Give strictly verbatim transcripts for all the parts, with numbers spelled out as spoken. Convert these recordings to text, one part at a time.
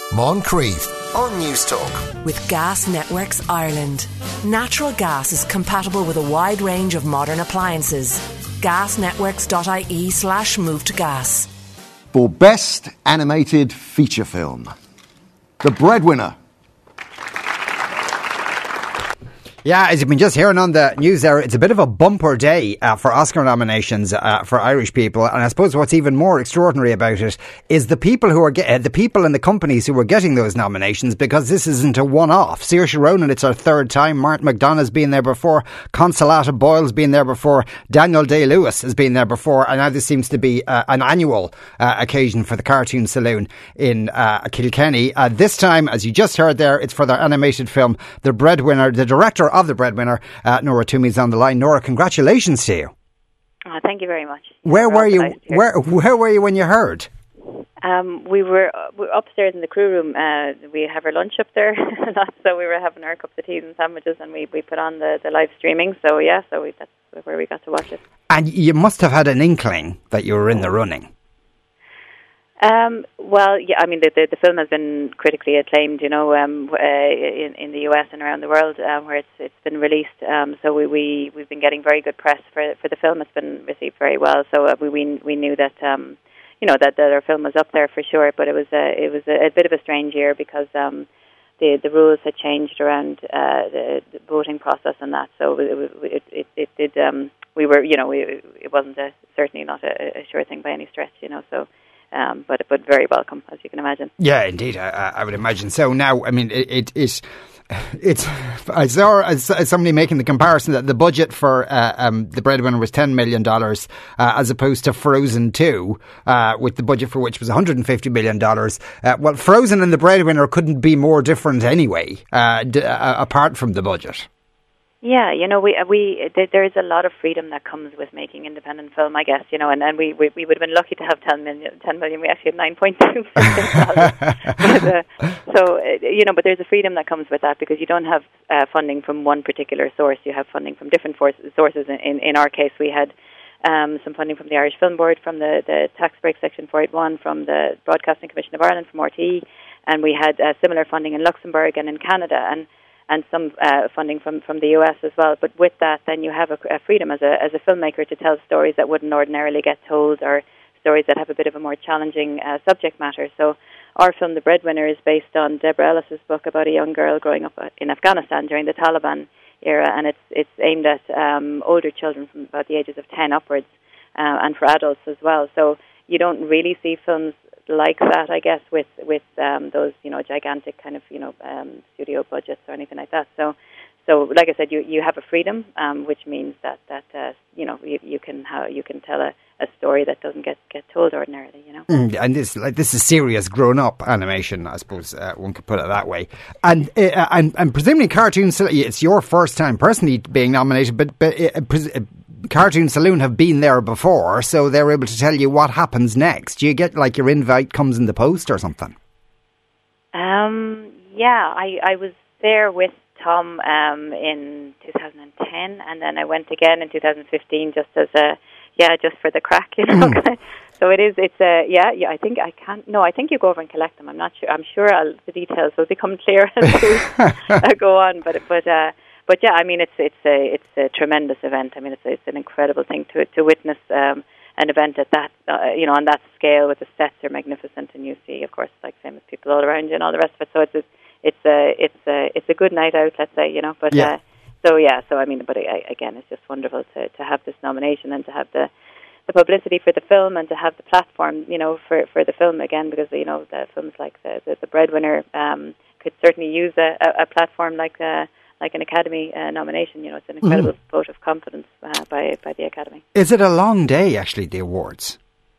Moncrief on News Talk. With Gas Networks Ireland. Natural gas is compatible with a wide range of modern appliances. gasnetworks.ie slash move to gas. For Best Animated Feature Film, The Breadwinner. Yeah, as you've been just hearing on the news there, it's a bit of a bumper day uh, for Oscar nominations uh, for Irish people. And I suppose what's even more extraordinary about it is the people who are get, uh, the people and the companies who are getting those nominations, because this isn't a one-off. Saoirse Ronan, it's her third time. Martin McDonagh's been there before. Consolata Boyle's been there before. Daniel Day-Lewis has been there before. And now this seems to be uh, an annual uh, occasion for the Cartoon Saloon in uh, Kilkenny. Uh, this time, as you just heard there, it's for their animated film, The Breadwinner. The director of The Breadwinner, uh, Nora Toomey's on the line. Nora, congratulations to you. Oh, thank you very much. Where we're were you? Where Where were you when you heard? Um, we were we were upstairs in the crew room. Uh, we have our lunch up there, so we were having our cups of tea and sandwiches, and we, we put on the, the live streaming. So yeah, so we, that's where we got to watch it. And you must have had an inkling that you were in the running. Um, well, yeah, I mean, the, the the film has been critically acclaimed, you know, um, uh, in in the U S and around the world, um, where it's it's been released. Um, so we we we've been getting very good press for for the film. It's been received very well. So uh, we we we knew that um, you know that, that our film was up there for sure. But it was a it was a, a bit of a strange year because um, the the rules had changed around uh, the, the voting process and that. So it it it, it did. Um, we were you know we, it wasn't a, certainly not a, a sure thing by any stretch, you know. So. Um, but but very welcome, as you can imagine. Yeah, indeed, I, I would imagine. So now, I mean, it, it is. It's. I saw as somebody making the comparison that the budget for uh, um, The Breadwinner was ten million dollars, uh, as opposed to Frozen two, uh, with the budget for which was one hundred and fifty million dollars. Uh, well, Frozen and The Breadwinner couldn't be more different anyway, uh, d- uh, apart from the budget. Yeah, you know, we we there is a lot of freedom that comes with making independent film, I guess, you know, and, and we, we we would have been lucky to have ten million. ten million. We actually had nine point two million dollars. but, uh, so, uh, you know, but there's a freedom that comes with that because you don't have uh, funding from one particular source. You have funding from different forces, sources. In, in, in our case, we had um, some funding from the Irish Film Board, from the, the Tax Break Section four eighty-one, from the Broadcasting Commission of Ireland, from R T E, and we had uh, similar funding in Luxembourg and in Canada. And and some uh, funding from, from the U S as well. But with that, then you have a, a freedom as a as a filmmaker to tell stories that wouldn't ordinarily get told, or stories that have a bit of a more challenging uh, subject matter. So our film, The Breadwinner, is based on Deborah Ellis's book about a young girl growing up in Afghanistan during the Taliban era, and it's it's aimed at um, older children from about the ages of ten upwards, uh, and for adults as well. So you don't really see films like that, I guess, with with um, those you know gigantic kind of you know um, studio budgets or anything like that. So, so like I said, you, you have a freedom, um, which means that that uh, you know you, you can how you can tell a, a story that doesn't get, get told ordinarily. You know, mm, and this like this is serious grown up animation, I suppose uh, one could put it that way. And uh, and and presumably, cartoons. It's your first time personally being nominated, but but. Uh, pres- Cartoon Saloon have been there before, so they're able to tell you what happens next. Do you get like your invite comes in the post or something? Um, yeah, I, I was there with Tom um, in two thousand ten, and then I went again in two thousand fifteen, just as a yeah, just for the crack, you know. Mm. So it is. It's a yeah, yeah. I think I can't. No, I think you go over and collect them. I'm not sure. I'm sure I'll, the details will become clear as to uh, go on. But but. Uh, But yeah, I mean, it's it's a it's a tremendous event. I mean, it's it's an incredible thing to to witness um, an event at that uh, you know on that scale, with the sets are magnificent, and you see, of course, like famous people all around you and all the rest of it. So it's a, it's a it's a it's a good night out, let's say, you know. But yeah. Uh, so yeah, so I mean, but uh, again, it's just wonderful to to have this nomination and to have the the publicity for the film and to have the platform, you know, for for the film again, because you know the films like the the, the Breadwinner um, could certainly use a, a, a platform like. Uh, like an Academy uh, nomination. You know, it's an incredible mm. vote of confidence uh, by by the Academy. Is it a long day, actually, the awards?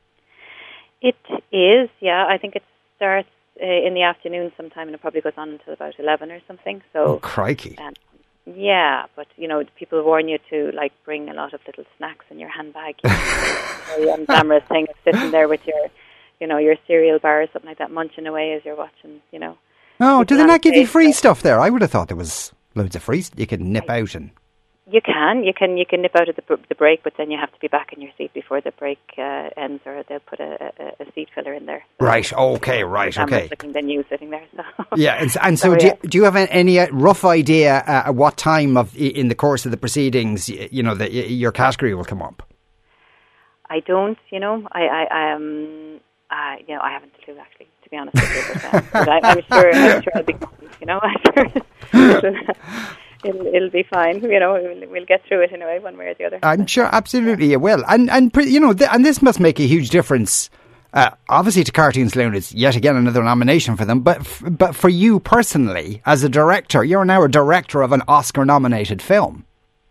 It is, yeah. I think it starts uh, in the afternoon sometime, and it probably goes on until about eleven or something. So, oh, crikey. Um, yeah, but, you know, people warn you to, like, bring a lot of little snacks in your handbag. You know, very unglamorous thing of sitting there with your, you know, your cereal bar or something like that, munching away as you're watching, you know. No, do they not give you free stuff there? I would have thought there was loads of free. You could nip out and. You can, you can, you can nip out of the, the break, but then you have to be back in your seat before the break uh, ends, or they'll put a, a, a seat filler in there. So right. Okay. Right. Okay. Looking than you sitting there. So. Yeah. And, and so, so do, yeah. you, do you have any rough idea uh, at what time of in the course of the proceedings, you know, that your category will come up? I don't. You know, I, I, I um, uh, you know, I haven't a clue actually. To be honest with you, but, uh, but I, I'm sure, I'm sure I'll be. You know, I'm sure. It'll, it'll be fine, you know. We'll, we'll get through it anyway, one way or the other. I'm sure, absolutely, it will. And and you know, th- and this must make a huge difference. Uh, obviously, to Cartoon Saloon, it's yet again another nomination for them. But f- but for you personally, as a director, you're now a director of an Oscar-nominated film.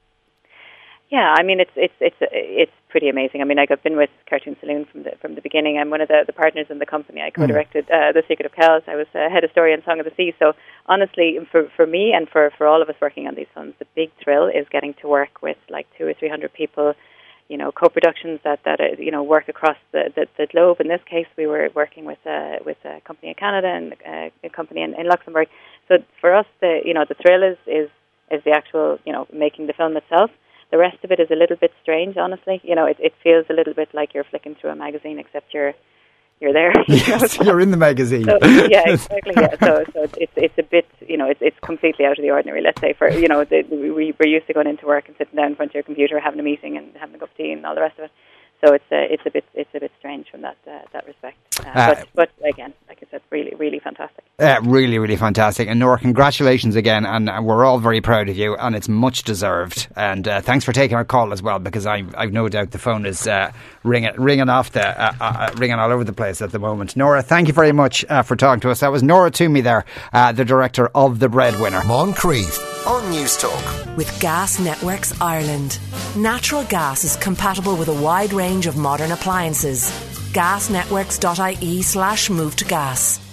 Yeah, I mean, it's it's it's it's pretty amazing. I mean, like, I've been with Cartoon Saloon from the from the beginning. I'm one of the, the partners in the company. I co-directed uh, The Secret of Kells. I was uh, head of story on Song of the Sea. So honestly, for for me and for, for all of us working on these films, the big thrill is getting to work with like two or three hundred people. You know, co-productions that that uh, you know work across the, the, the globe. In this case, we were working with uh, with a company in Canada and uh, a company in, in Luxembourg. So for us, the you know the thrill is is is the actual you know making the film itself. The rest of it is a little bit strange, honestly. You know, it, it feels a little bit like you're flicking through a magazine, except you're you're there. You Yes, know? You're in the magazine. So, yeah, exactly. Yeah. So, so it's it's a bit, you know, it's it's completely out of the ordinary. Let's say for you know, the, we we're used to going into work and sitting down in front of your computer, having a meeting and having a cup of tea and all the rest of it. So it's a, it's a bit it's a bit strange from that uh, that respect. Uh, Uh, but but again, like I said, really really fantastic. Uh, really, really fantastic. And Nora, congratulations again. And uh, we're all very proud of you, and it's much deserved. And uh, thanks for taking our call as well, because I've, I've no doubt the phone is uh, ringing ringing off the uh, uh, ringing all over the place at the moment. Nora, thank you very much uh, for talking to us. That was Nora Toomey there, uh, the director of The Breadwinner. Moncrief on News Talk. With Gas Networks Ireland. Natural gas is compatible with a wide range of modern appliances. gasnetworks.ie slash move to gas.